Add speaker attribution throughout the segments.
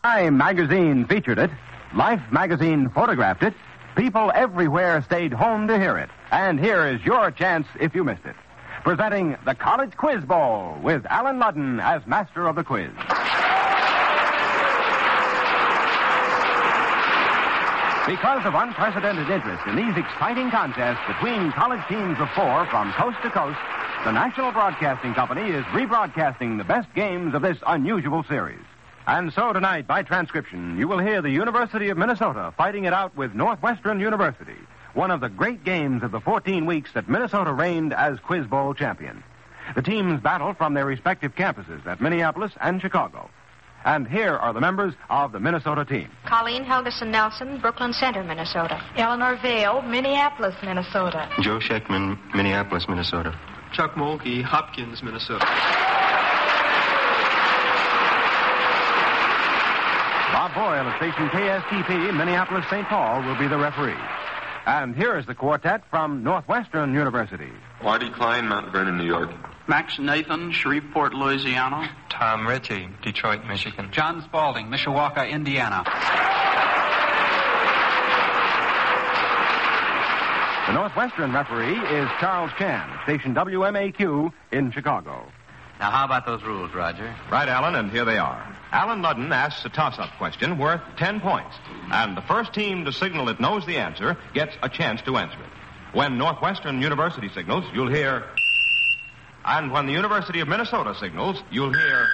Speaker 1: Time magazine featured it. Life magazine photographed it. People everywhere stayed home to hear it. And here is your chance if you missed it. Presenting the College Quiz Bowl with Alan Ludden as master of the quiz. Because of unprecedented interest in these exciting contests between college teams of 4 from coast to coast, the National Broadcasting Company is rebroadcasting the best games of this unusual series. And so tonight, by transcription, you will hear the University of Minnesota fighting it out with Northwestern University, one of the great games of the 14 weeks that Minnesota reigned as Quiz Bowl champion. The teams battle from their respective campuses at Minneapolis and Chicago. And here are the members of the Minnesota team.
Speaker 2: Colleen Helgeson Nelson, Brooklyn Center, Minnesota.
Speaker 3: Eleanor Vale, Minneapolis, Minnesota.
Speaker 4: Joe Scheckman, Minneapolis, Minnesota.
Speaker 5: Chuck Mulkey, Hopkins, Minnesota.
Speaker 1: Bob Boyle at station KSTP, Minneapolis, St. Paul, will be the referee. And here is the quartet from Northwestern University.
Speaker 6: Marty Klein, Mount Vernon, New York.
Speaker 7: Max Nathan, Shreveport, Louisiana.
Speaker 4: Tom Ritchie, Detroit, Michigan.
Speaker 8: John Spalding, Mishawaka, Indiana.
Speaker 1: The Northwestern referee is Charles Chan, station WMAQ in Chicago.
Speaker 9: Now, how about those rules, Roger?
Speaker 10: Right, Alan, and here they are. Alan Ludden asks a toss-up question worth 10 points. And the first team to signal it knows the answer gets a chance to answer it. When Northwestern University signals, you'll hear... And when the University of Minnesota signals, you'll hear...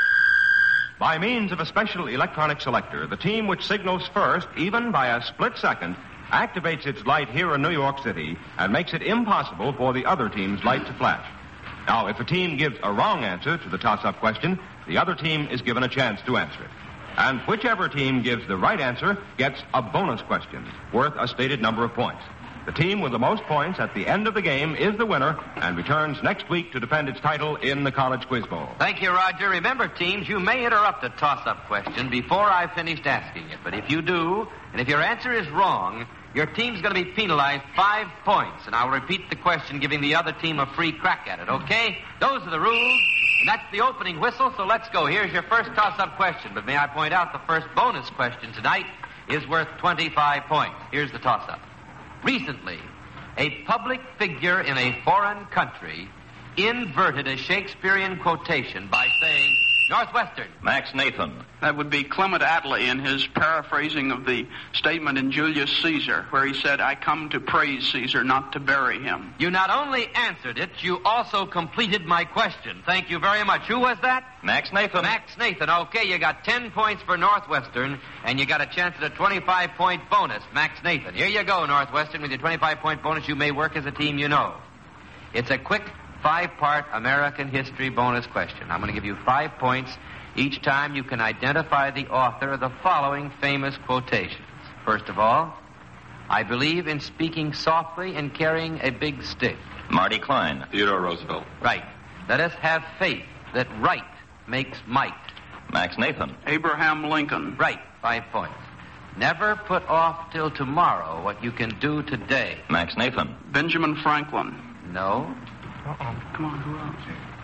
Speaker 10: By means of a special electronic selector, the team which signals first, even by a split second, activates its light here in New York City and makes it impossible for the other team's light to flash. Now, if a team gives a wrong answer to the toss-up question, the other team is given a chance to answer it. And whichever team gives the right answer gets a bonus question worth a stated number of points. The team with the most points at the end of the game is the winner and returns next week to defend its title in the College Quiz Bowl.
Speaker 9: Thank you, Roger. Remember, teams, you may interrupt a toss-up question before I've finished asking it. But if you do, and if your answer is wrong, your team's going to be penalized 5 points. And I'll repeat the question, giving the other team a free crack at it, okay? Those are the rules. And that's the opening whistle, so let's go. Here's your first toss-up question. But may I point out the first bonus question tonight is worth 25 points. Here's the toss-up. Recently, a public figure in a foreign country inverted a Shakespearean quotation by saying, Northwestern.
Speaker 4: Max Nathan.
Speaker 7: That would be Clement Attlee in his paraphrasing of the statement in Julius Caesar, where he said, I come to praise Caesar, not to bury him.
Speaker 9: You not only answered it, you also completed my question. Thank you very much. Who was that?
Speaker 4: Max Nathan.
Speaker 9: Max Nathan. Okay, you got 10 points for Northwestern, and you got a chance at a 25-point bonus. Max Nathan. Here you go, Northwestern. With your 25-point bonus, you may work as a team you know. It's a quick 5-part American history bonus question. I'm going to give you 5 points each time you can identify the author of the following famous quotations. First of all, I believe in speaking softly and carrying a big stick.
Speaker 4: Marty Klein.
Speaker 6: Theodore Roosevelt.
Speaker 9: Right. Let us have faith that right makes might.
Speaker 4: Max Nathan.
Speaker 7: Abraham Lincoln.
Speaker 9: Right. 5 points. Never put off till tomorrow what you can do today.
Speaker 4: Max Nathan.
Speaker 7: Benjamin Franklin.
Speaker 9: No.
Speaker 7: Come on, who else?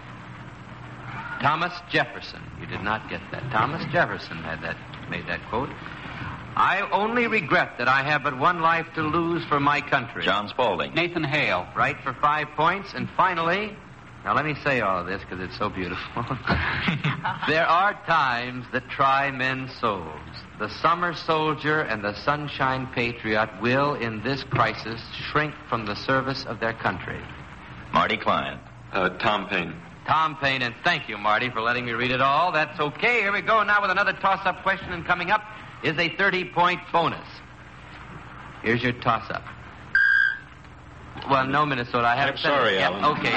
Speaker 9: Thomas Jefferson. You did not get that. Thomas Jefferson made that quote. I only regret that I have but one life to lose for my country.
Speaker 4: John Spalding.
Speaker 8: Nathan Hale.
Speaker 9: Right, for 5 points. And finally, now let me say all of this because it's so beautiful. There are times that try men's souls. The summer soldier and the sunshine patriot will, in this crisis, shrink from the service of their country.
Speaker 4: Marty Klein.
Speaker 6: Tom Paine.
Speaker 9: Tom Paine, and thank you, Marty, for letting me read it all. That's okay. Here we go now with another toss-up question, and coming up is a 30-point bonus. Here's your toss-up. Well, no, Minnesota. I haven't
Speaker 4: I'm sorry, Alan.
Speaker 9: Okay.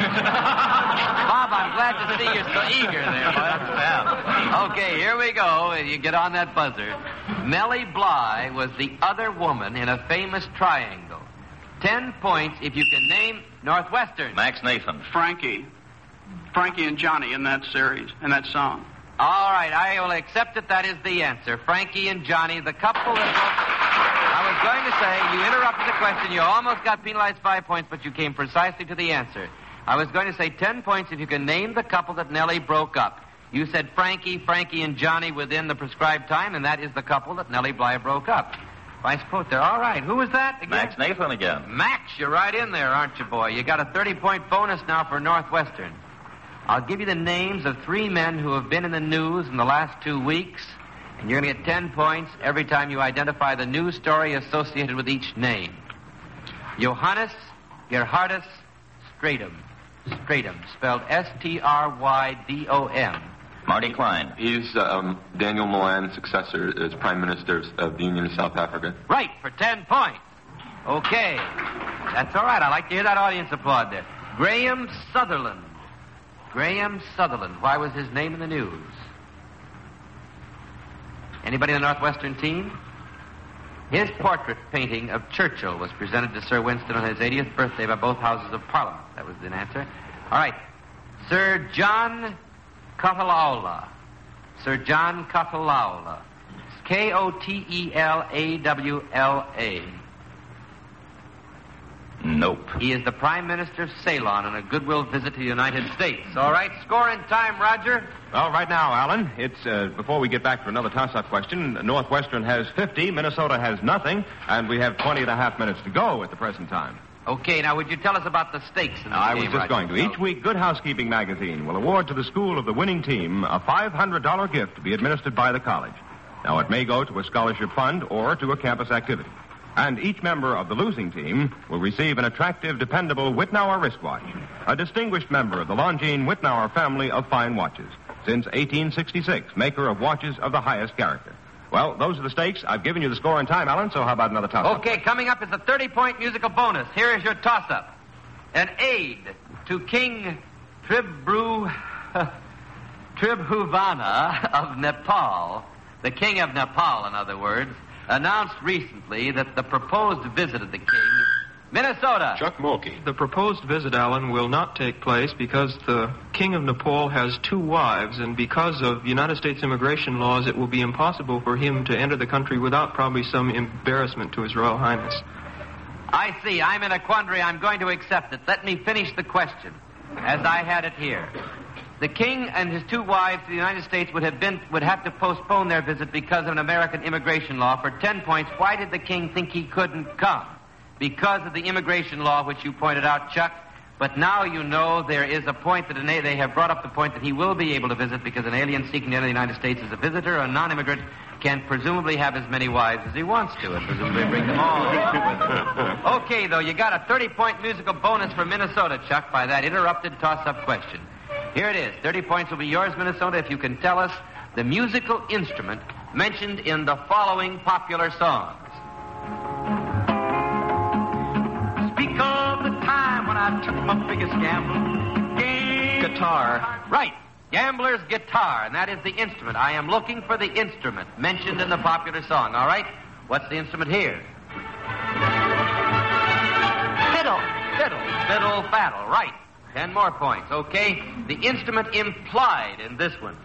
Speaker 9: Bob, I'm glad to see you're so eager there, bud. Okay, here we go. You get on that buzzer. Melly Bly was the other woman in a famous triangle. 10 points if you can name Northwestern.
Speaker 4: Max Nathan.
Speaker 7: Frankie and Johnny in that series, in that song.
Speaker 9: All right, I will accept it. That is the answer. Frankie and Johnny, the couple that... I was going to say, you interrupted the question. You almost got penalized 5 points, but you came precisely to the answer. I was going to say 10 points if you can name the couple that Nellie broke up. You said Frankie and Johnny within the prescribed time, and that is the couple that Nellie Bly broke up. Vice quote there. All right. Who was that again?
Speaker 4: Max Nathan again.
Speaker 9: Max, you're right in there, aren't you, boy? You got a 30-point bonus now for Northwestern. I'll give you the names of 3 men who have been in the news in the last 2 weeks, and you're going to get 10 points every time you identify the news story associated with each name. Johannes Gerhardus Stratum. Stratum, spelled Strydom.
Speaker 4: Marty Klein.
Speaker 6: He's Daniel Milan's successor as Prime Minister of the Union of South Africa.
Speaker 9: Right, for 10 points. Okay. That's all right. I like to hear that audience applaud there. Graham Sutherland. Graham Sutherland. Why was his name in the news? Anybody in the Northwestern team? His portrait painting of Churchill was presented to Sir Winston on his 80th birthday by both houses of Parliament. That was the answer. All right. Sir John Kotalaula. Sir John Kotalaula. Kotelaawla.
Speaker 4: Nope.
Speaker 9: He is the Prime Minister of Ceylon on a goodwill visit to the United States. All right, score and time, Roger.
Speaker 10: Well, right now, Alan, it's before we get back to another toss-up question, Northwestern has 50, Minnesota has nothing, and we have 20 and a half minutes to go at the present time.
Speaker 9: Okay, now would you tell us about the stakes in this
Speaker 10: I
Speaker 9: game,
Speaker 10: was just
Speaker 9: Roger?
Speaker 10: going to. Each week, Good Housekeeping magazine will award to the school of the winning team a $500 gift to be administered by the college. Now, it may go to a scholarship fund or to a campus activity. And each member of the losing team will receive an attractive, dependable Wittnauer wristwatch, a distinguished member of the Longines Wittnauer family of fine watches, since 1866, maker of watches of the highest character. Well, those are the stakes. I've given you the score and time, Alan, so how about another toss-up?
Speaker 9: Okay, coming up is a 30-point musical bonus. Here is your toss-up. An aide to King Tribhuvana of Nepal, the king of Nepal, in other words, announced recently that the proposed visit of the king, Minnesota.
Speaker 5: Chuck Mulkey. The proposed visit, Alan, will not take place because the King of Nepal has 2 wives, and because of United States immigration laws, it will be impossible for him to enter the country without probably some embarrassment to His Royal Highness.
Speaker 9: I see. I'm in a quandary. I'm going to accept it. Let me finish the question as I had it here. The king and his 2 wives to the United States would have to postpone their visit because of an American immigration law. For 10 points, why did the king think he couldn't come? Because of the immigration law, which you pointed out, Chuck. But now you know there is a point that they have brought up the point that he will be able to visit because an alien seeking to enter the United States as a visitor, a non-immigrant, can presumably have as many wives as he wants to and presumably bring them all. Okay, though, you got a 30-point musical bonus for Minnesota, Chuck, by that interrupted toss-up question. Here it is. 30 points will be yours, Minnesota, if you can tell us the musical instrument mentioned in the following popular songs. Speak of the time when I took my biggest gamble.
Speaker 5: Guitar.
Speaker 9: Right. Gambler's guitar, and that is the instrument. I am looking for the instrument mentioned in the popular song, all right? What's the instrument here?
Speaker 2: Fiddle.
Speaker 9: Fiddle, faddle, right. 10 more points, okay? The instrument implied in this one.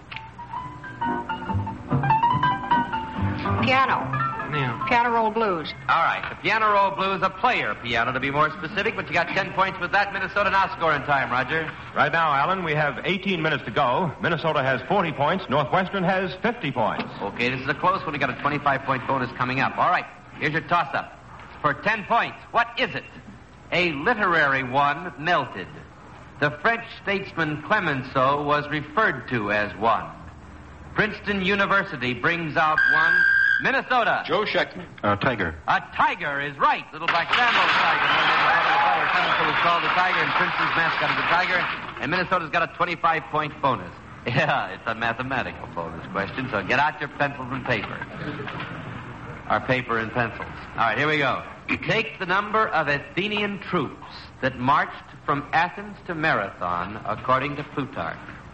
Speaker 2: Piano.
Speaker 5: Yeah.
Speaker 2: Piano roll blues.
Speaker 9: All right, the piano roll blues, a player piano to be more specific, but you got 10 points with that. Minnesota now scoring time, Roger.
Speaker 10: Right now, Alan, we have 18 minutes to go. Minnesota has 40 points. Northwestern has 50 points.
Speaker 9: Okay, this is a close one. We got a 25-point bonus coming up. All right, here's your toss-up. For 10 points, what is it? A literary one melted. The French statesman Clemenceau was referred to as one. Princeton University brings out one. Minnesota.
Speaker 6: Joe Scheckman.
Speaker 5: Tiger.
Speaker 9: A tiger is right. Little Black Sambo tiger. Clemenceau was called the tiger, and Princeton's mascot is the tiger. And Minnesota's got a 25-point bonus. Yeah, it's a mathematical bonus question, so get out your pencils and paper. Our paper and pencils. All right, here we go. Take the number of Athenian troops that marched from Athens to Marathon according to Plutarch.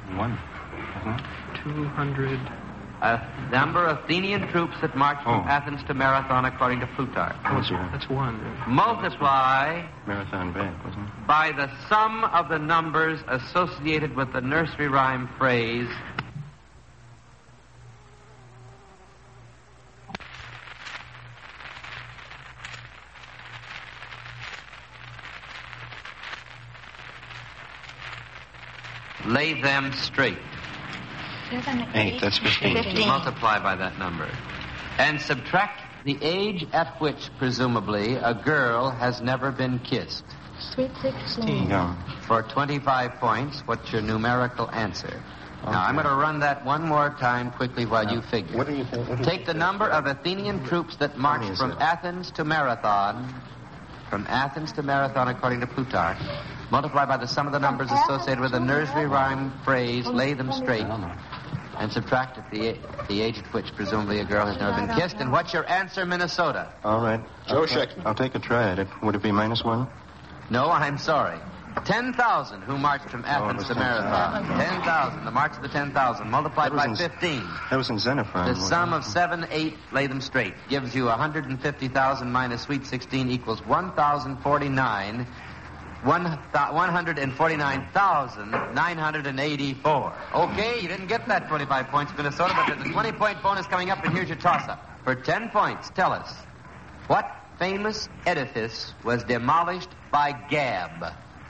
Speaker 5: 200.
Speaker 9: A number of Athenian troops that marched from Athens to Marathon according to Plutarch.
Speaker 5: That's 1.
Speaker 9: Multiply
Speaker 5: Marathon Bank, wasn't it?
Speaker 9: by the sum of the numbers associated with the nursery rhyme phrase, lay them straight.
Speaker 3: 7,
Speaker 11: 8, that's 15.
Speaker 9: Multiply by that number. And subtract the age at which, presumably, a girl has never been kissed.
Speaker 3: Sweet 16.
Speaker 9: For 25 points, what's your numerical answer? Okay. Now, I'm going to run that one more time quickly while you figure.
Speaker 11: What do you think?
Speaker 9: Take the number of Athenian troops that marched from Athens to Marathon. From Athens to Marathon, according to Plutarch. Multiply by the sum of the numbers associated with the nursery rhyme phrase, lay them straight. And subtract the age at which, presumably, a girl has never been kissed. And what's your answer, Minnesota?
Speaker 11: All right. I'll take a try at it. Would it be -1?
Speaker 9: No, I'm sorry. 10,000 who marched from Athens to Marathon. 10,000. The march of the 10,000 multiplied by 15.
Speaker 11: That was in Xenophon.
Speaker 9: The sum of 7, 8, lay them straight, gives you 150,000 minus sweet 16 equals 1,049. 149,984. Okay, you didn't get that 25 points, Minnesota, but there's a 20-point bonus coming up, and here's your toss-up. For 10 points, tell us, what famous edifice was demolished by Gab?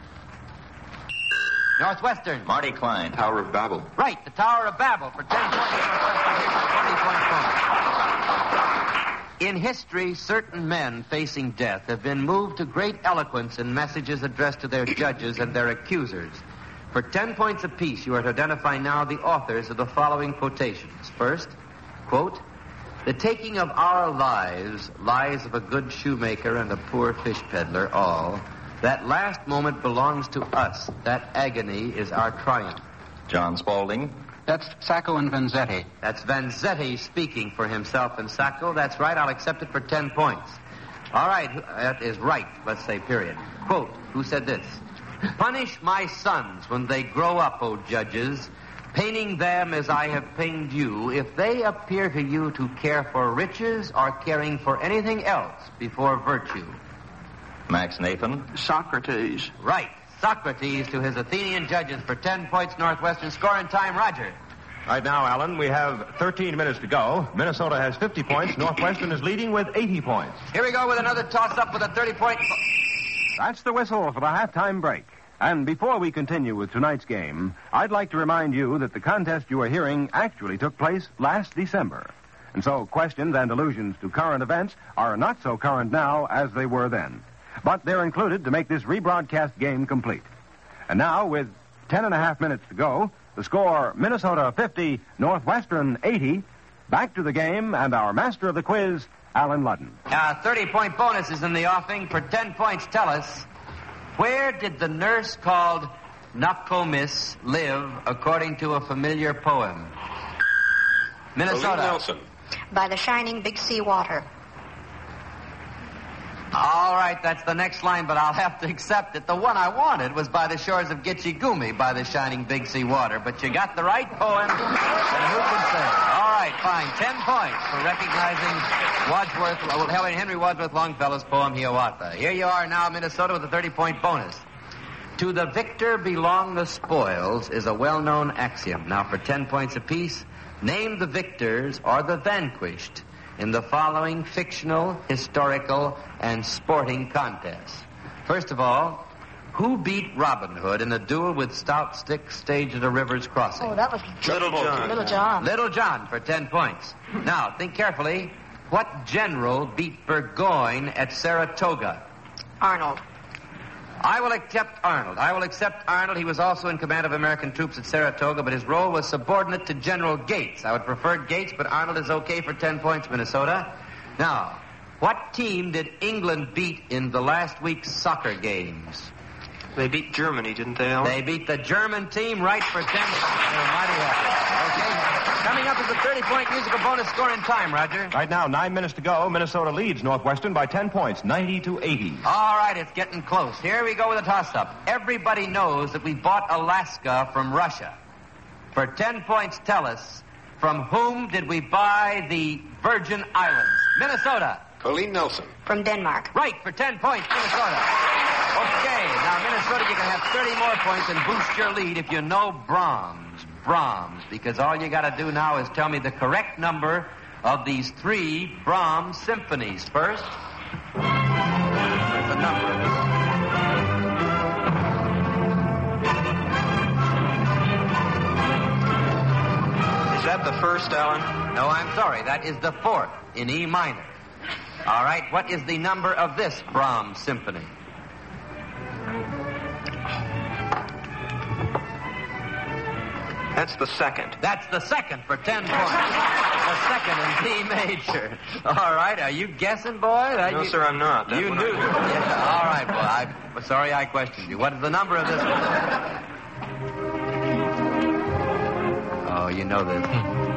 Speaker 9: Northwestern.
Speaker 4: Marty Klein.
Speaker 6: Tower of Babel.
Speaker 9: Right, the Tower of Babel. For 10 points, Northwestern, here's your 20-point bonus. In history, certain men facing death have been moved to great eloquence in messages addressed to their judges and their accusers. For 10 points apiece, you are to identify now the authors of the following quotations. First, quote, "The taking of our lives, lives of a good shoemaker and a poor fish peddler, all, that last moment belongs to us. That agony is our triumph."
Speaker 4: John Spaulding.
Speaker 8: That's Sacco and Vanzetti.
Speaker 9: That's Vanzetti speaking for himself and Sacco. That's right. I'll accept it for 10 points. All right. That is right. Let's say period. Quote, who said this? "Punish my sons when they grow up, O judges, paining them as I have pained you, if they appear to you to care for riches or caring for anything else before virtue."
Speaker 4: Max Nathan.
Speaker 7: Socrates.
Speaker 9: Right. Socrates to his Athenian judges for 10 points. Northwestern. Score in time, Roger.
Speaker 10: Right now, Alan, we have 13 minutes to go. Minnesota has 50 points. Northwestern is leading with 80 points.
Speaker 9: Here we go with another toss-up with a 30-point...
Speaker 1: That's the whistle for the halftime break. And before we continue with tonight's game, I'd like to remind you that the contest you are hearing actually took place last December. And so questions and allusions to current events are not so current now as they were then. But they're included to make this rebroadcast game complete. And now, with 10.5 minutes to go, the score, Minnesota 50, Northwestern 80. Back to the game and our master of the quiz, Alan Ludden.
Speaker 9: 30-point bonus is in the offing. For 10 points, tell us, where did the nurse called Nokomis live according to a familiar poem? Minnesota.
Speaker 6: Nelson.
Speaker 2: By the shining Big Sea water.
Speaker 9: All right, that's the next line, but I'll have to accept it. The one I wanted was by the shores of Gitchigumi, by the shining Big Sea water. But you got the right poem, and who can say? All right, fine. 10 points for recognizing Henry Wadsworth Longfellow's poem, Hiawatha. Here you are now, Minnesota, with a 30-point bonus. To the victor belong the spoils is a well-known axiom. Now, for 10 points apiece, name the victors or the vanquished in the following fictional, historical, and sporting contests. First of all, who beat Robin Hood in a duel with stout sticks staged at a river's crossing?
Speaker 3: Oh, that was
Speaker 6: Little John.
Speaker 3: Little John.
Speaker 9: Little John for 10 points. Now, think carefully. What general beat Burgoyne at Saratoga?
Speaker 2: Arnold.
Speaker 9: I will accept Arnold. He was also in command of American troops at Saratoga, but his role was subordinate to General Gates. I would prefer Gates, but Arnold is okay for 10 points, Minnesota. Now, what team did England beat in the last week's soccer games?
Speaker 5: They beat Germany, didn't they, Alan?
Speaker 9: They beat the German team right for 10 points. They're mighty happy. Okay. Coming up is a 30-point musical bonus score in time, Roger.
Speaker 10: Right now, 9 minutes to go. Minnesota leads Northwestern by 10 points, 90-80.
Speaker 9: All right, it's getting close. Here we go with a toss-up. Everybody knows that we bought Alaska from Russia. For 10 points, tell us, from whom did we buy the Virgin Islands? Minnesota.
Speaker 6: Colleen Nelson.
Speaker 2: From Denmark.
Speaker 9: Right, for 10 points, Minnesota. Okay, now, Minnesota, you can have 30 more points and boost your lead if you know Brahms, because all you got to do now is tell me the correct number of these 3 Brahms symphonies. First, the number.
Speaker 12: that the first, Alan?
Speaker 9: No, I'm sorry. That is the fourth in E minor. All right, what is the number of this Brahms symphony?
Speaker 12: That's the second.
Speaker 9: That's the second for 10 points. The second in D major. All right, are you guessing, boy?
Speaker 12: No, sir, I'm not.
Speaker 9: You knew. Yeah, all right, boy. I'm sorry I questioned you. What is the number of this one? Oh, you know this.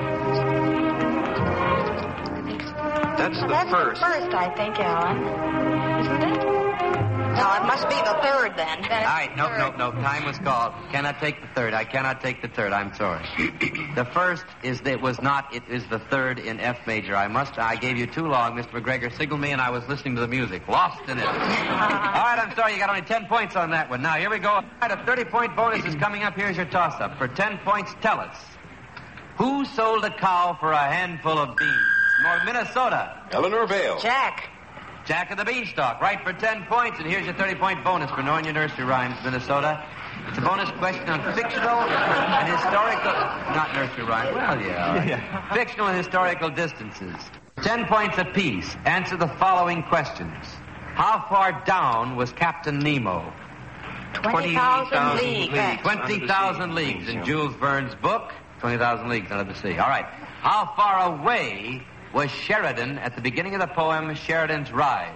Speaker 12: That's the first.
Speaker 3: That's the first, I think, Alan. Isn't it?
Speaker 2: No, it must be the third then.
Speaker 9: All right, no. Time was called. Cannot take the third. I cannot take the third. I'm sorry. The first is that it was not. It is the third in F major. I gave you too long. Mr. McGregor signaled me, and I was listening to the music. Lost in it. All right, I'm sorry. You got only 10 points on that one. Now, here we go. All right, a 30-point bonus is coming up. Here's your toss-up. For 10 points, tell us. Who sold a cow for a handful of beans? More Minnesota.
Speaker 11: Eleanor Vale.
Speaker 2: Jack.
Speaker 9: Jack of the Beanstalk, right for 10 points. And here's your 30-point bonus for knowing your nursery rhymes, Minnesota. It's a bonus question on fictional and historical... Not nursery rhymes. Well, yeah. Fictional and historical distances. 10 points apiece. Answer the following questions. How far down was Captain Nemo?
Speaker 2: 20,000 leagues.
Speaker 9: 20,000 leagues in Jules Verne's book, 20,000 Leagues Under the Sea. All right. How far away was Sheridan at the beginning of the poem Sheridan's Ride?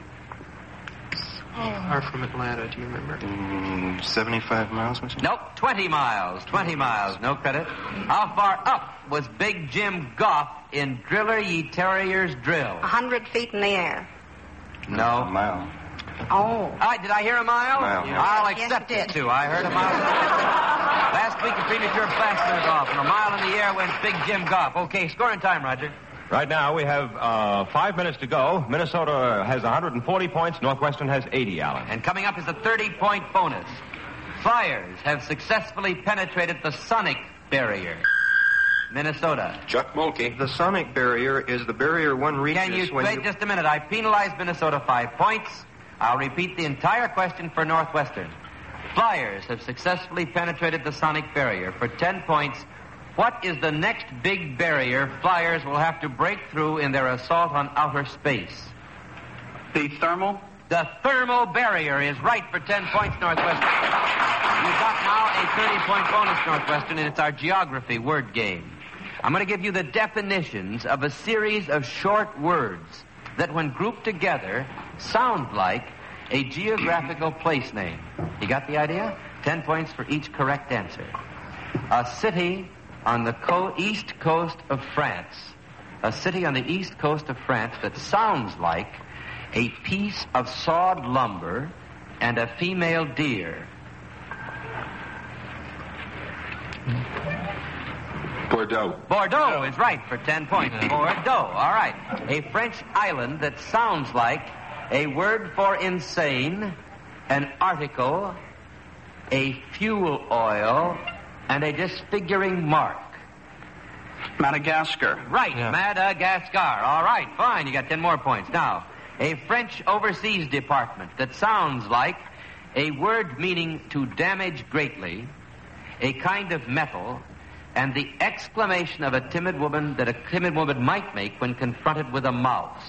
Speaker 5: Far from Atlanta, do you remember?
Speaker 11: 75 miles, was it?
Speaker 9: Nope, 20 miles. 20 miles, no credit. How far up was Big Jim Goff in Driller Ye Terriers Drill?
Speaker 2: 100 feet in the air.
Speaker 9: No.
Speaker 11: A mile.
Speaker 2: Oh.
Speaker 9: All right, did I hear a mile?
Speaker 11: Mile, yeah.
Speaker 9: I'll
Speaker 2: Yes,
Speaker 9: accept
Speaker 2: you
Speaker 9: it,
Speaker 2: did.
Speaker 9: too. I heard a mile. Last week, a premature blast off. From a mile in the air went Big Jim Goff. Okay, scoring time, Roger.
Speaker 10: Right now, we have 5 minutes to go. Minnesota has 140 points. Northwestern has 80, Alan.
Speaker 9: And coming up is a 30-point bonus. Flyers have successfully penetrated the sonic barrier. Minnesota.
Speaker 11: Chuck Mulkey.
Speaker 12: The sonic barrier is the barrier one reaches
Speaker 9: Can you
Speaker 12: when
Speaker 9: wait just a minute? I penalized Minnesota 5 points. I'll repeat the entire question for Northwestern. Flyers have successfully penetrated the sonic barrier for 10 points. What is the next big barrier Flyers will have to break through in their assault on outer space?
Speaker 7: The thermal?
Speaker 9: The thermal barrier is right for 10 points, Northwestern. You've got now a 30-point bonus, Northwestern, and it's our geography word game. I'm going to give you the definitions of a series of short words that, when grouped together, sound like a geographical place name. You got the idea? 10 points for each correct answer. A city on the east coast of France. A city on the east coast of France that sounds like a piece of sawed lumber and a female deer.
Speaker 6: Bordeaux.
Speaker 9: Bordeaux is right for 10 points. Bordeaux, all right. A French island that sounds like a word for insane, an article, a fuel oil, and a disfiguring mark.
Speaker 7: Madagascar.
Speaker 9: Right, Madagascar. All right, fine. You got 10 more points. Now, a French overseas department that sounds like a word meaning to damage greatly, a kind of metal, and the exclamation of a timid woman that a timid woman might make when confronted with a mouse.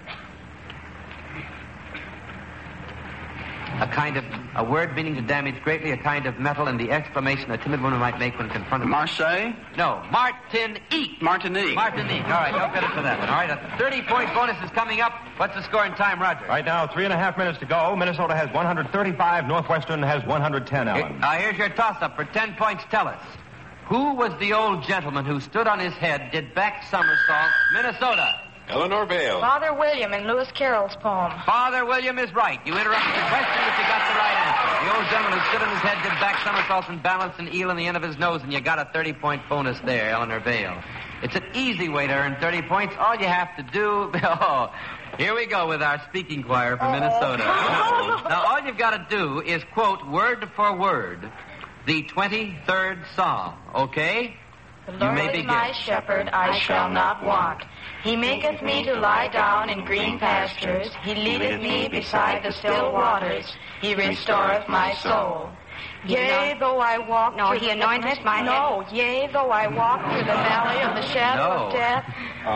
Speaker 9: A word meaning to damage greatly, a kind of metal, and the exclamation a timid woman might make when confronted.
Speaker 7: Marseille?
Speaker 9: No, Martinique.
Speaker 7: Martinique.
Speaker 9: Martinique. All right, no credit for that one. All right, a 30-point bonus is coming up. What's the score in time, Roger?
Speaker 10: Right now, 3.5 minutes to go. Minnesota has 135. Northwestern has 110, Alan.
Speaker 9: Here's your toss-up. For 10 points, tell us. Who was the old gentleman who stood on his head, did back somersaults? Minnesota.
Speaker 11: Eleanor Vale.
Speaker 3: Father William in Lewis Carroll's poem.
Speaker 9: Father William is right. You interrupted the question, but you got the right answer. The old gentleman who stood on his head, did back somersaults and balanced an eel on the end of his nose, and you got a 30-point bonus there, Eleanor Vale. It's an easy way to earn 30 points. All you have to do... Oh, here we go with our speaking choir from Minnesota. Now, all you've got to do is quote word for word the 23rd Psalm, okay?
Speaker 3: The Lord is my shepherd, I shall not want. He maketh me to lie down in green pastures. He leadeth me beside the still waters. He restoreth my soul. Yea, though I walk
Speaker 2: No,
Speaker 3: through
Speaker 2: he
Speaker 3: the...
Speaker 2: anointeth my head.
Speaker 3: No, yea, though I walk through the valley of the shadow
Speaker 9: No.
Speaker 3: of death,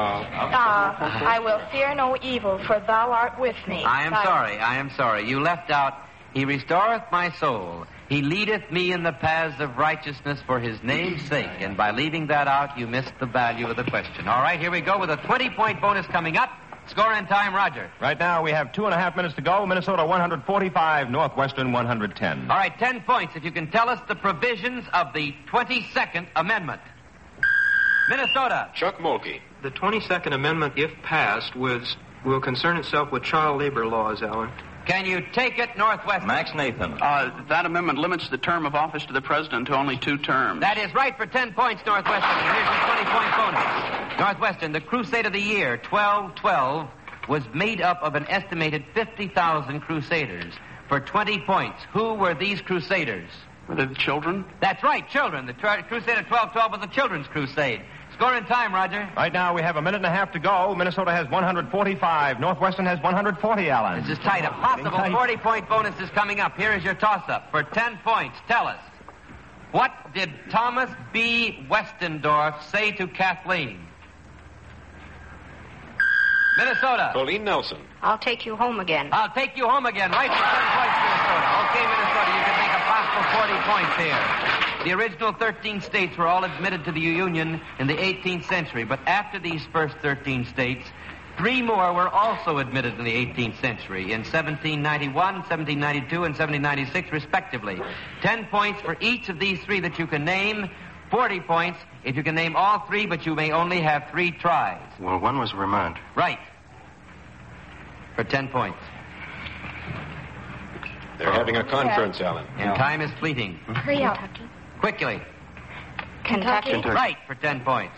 Speaker 3: I will fear no evil, for thou art with me.
Speaker 9: I am sorry. You left out, he restoreth my soul. He leadeth me in the paths of righteousness for his name's sake. And by leaving that out, you missed the value of the question. All right, here we go with a 20-point bonus coming up. Score and time, Roger.
Speaker 10: Right now, we have 2.5 minutes to go. Minnesota 145, Northwestern 110.
Speaker 9: All right, 10 points if you can tell us the provisions of the 22nd Amendment. Minnesota.
Speaker 12: Chuck Mulkey.
Speaker 5: The 22nd Amendment, if passed, will concern itself with child labor laws, Alan.
Speaker 9: Can you take it, Northwestern?
Speaker 4: Max Nathan.
Speaker 7: That amendment limits the term of office to the president to only 2 terms.
Speaker 9: That is right for 10 points, Northwestern. And here's your 20-point bonus. Northwestern, the crusade of the year, 1212, was made up of an estimated 50,000 crusaders. For 20 points, who were these crusaders?
Speaker 7: Were they the children?
Speaker 9: That's right, children. The crusade of 1212 was the children's crusade. Score and time, Roger.
Speaker 10: Right now, we have 1.5 minutes to go. Minnesota has 145. Northwestern has 140, Alan.
Speaker 9: This is tight. A possible 40-point bonus is coming up. Here is your toss-up. For 10 points, tell us, what did Thomas B. Westendorf say to Kathleen? Minnesota.
Speaker 12: Colleen Nelson.
Speaker 2: I'll take you home again.
Speaker 9: I'll take you home again. Right for 10 points, Minnesota. Okay, Minnesota, you can make a possible 40 points here. The original 13 states were all admitted to the Union in the 18th century, but after these first 13 states, 3 more were also admitted in the 18th century, in 1791, 1792, and 1796, respectively. 10 points for each of these 3 that you can name. 40 points if you can name all 3, but you may only have 3 tries.
Speaker 11: Well, one was Vermont.
Speaker 9: Right. For 10 points.
Speaker 12: They're having a conference, Alan.
Speaker 9: And time is fleeting.
Speaker 3: Hurry up.
Speaker 9: Quickly.
Speaker 2: Kentucky.
Speaker 9: Right for 10 points.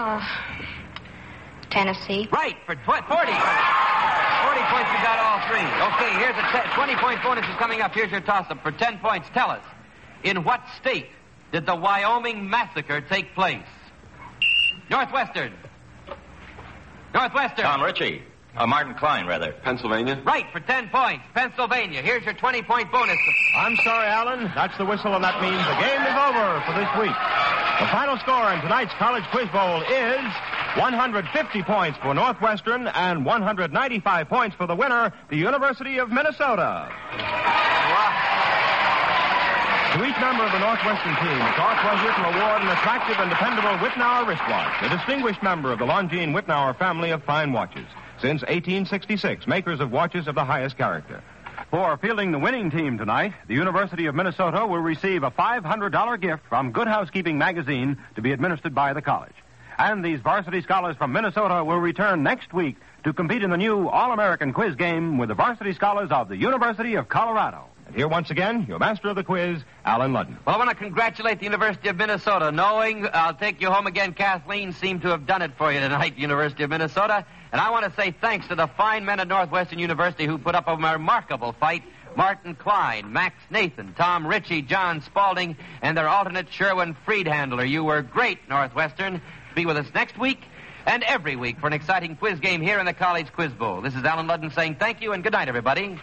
Speaker 2: Tennessee.
Speaker 9: Right for 40 points. 40 points, you got all 3. Okay, here's a 20-point bonus is coming up. Here's your toss-up. For 10 points, tell us, in what state did the Wyoming massacre take place? Northwestern.
Speaker 4: Tom Ritchie. Martin Klein, rather.
Speaker 6: Pennsylvania.
Speaker 9: Right for 10 points. Pennsylvania. Here's your 20-point bonus.
Speaker 10: I'm sorry, Alan. That's the whistle, and that means the game is over for this week. The final score in tonight's College Quiz Bowl is 150 points for Northwestern and 195 points for the winner, the University of Minnesota. To each member of the Northwestern team, it's our pleasure to award an attractive and dependable Wittnauer wristwatch, a distinguished member of the Longines Wittnauer family of fine watches. Since 1866, makers of watches of the highest character.
Speaker 1: For fielding the winning team tonight, the University of Minnesota will receive a $500 gift from Good Housekeeping magazine to be administered by the college. And these varsity scholars from Minnesota will return next week to compete in the new All-American Quiz game with the varsity scholars of the University of Colorado.
Speaker 10: And here once again, your master of the quiz, Alan Ludden.
Speaker 9: Well, I want to congratulate the University of Minnesota. Knowing I'll take you home again, Kathleen seemed to have done it for you tonight, University of Minnesota. And I want to say thanks to the fine men at Northwestern University who put up a remarkable fight. Martin Klein, Max Nathan, Tom Ritchie, John Spaulding, and their alternate Sherwin Friedhandler. You were great, Northwestern. Be with us next week and every week for an exciting quiz game here in the College Quiz Bowl. This is Alan Ludden saying thank you and good night, everybody.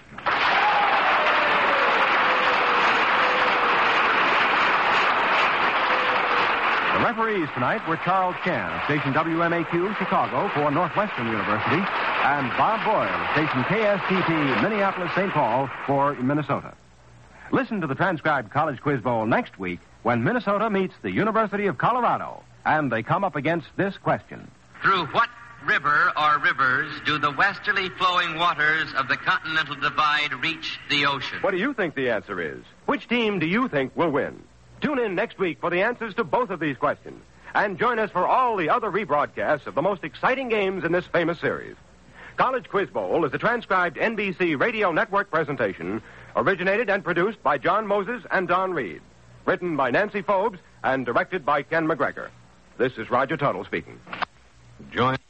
Speaker 1: The referees tonight were Charles Chan of station WMAQ Chicago for Northwestern University and Bob Boyle of station KSTP Minneapolis-St. Paul for Minnesota. Listen to the transcribed College Quiz Bowl next week when Minnesota meets the University of Colorado and they come up against this question.
Speaker 9: Through what river or rivers do the westerly flowing waters of the Continental Divide reach the ocean?
Speaker 1: What do you think the answer is? Which team do you think will win? Tune in next week for the answers to both of these questions. And join us for all the other rebroadcasts of the most exciting games in this famous series. College Quiz Bowl is a transcribed NBC Radio Network presentation, originated and produced by John Moses and Don Reed. Written by Nancy Phobes and directed by Ken McGregor. This is Roger Tuttle speaking.
Speaker 10: Join.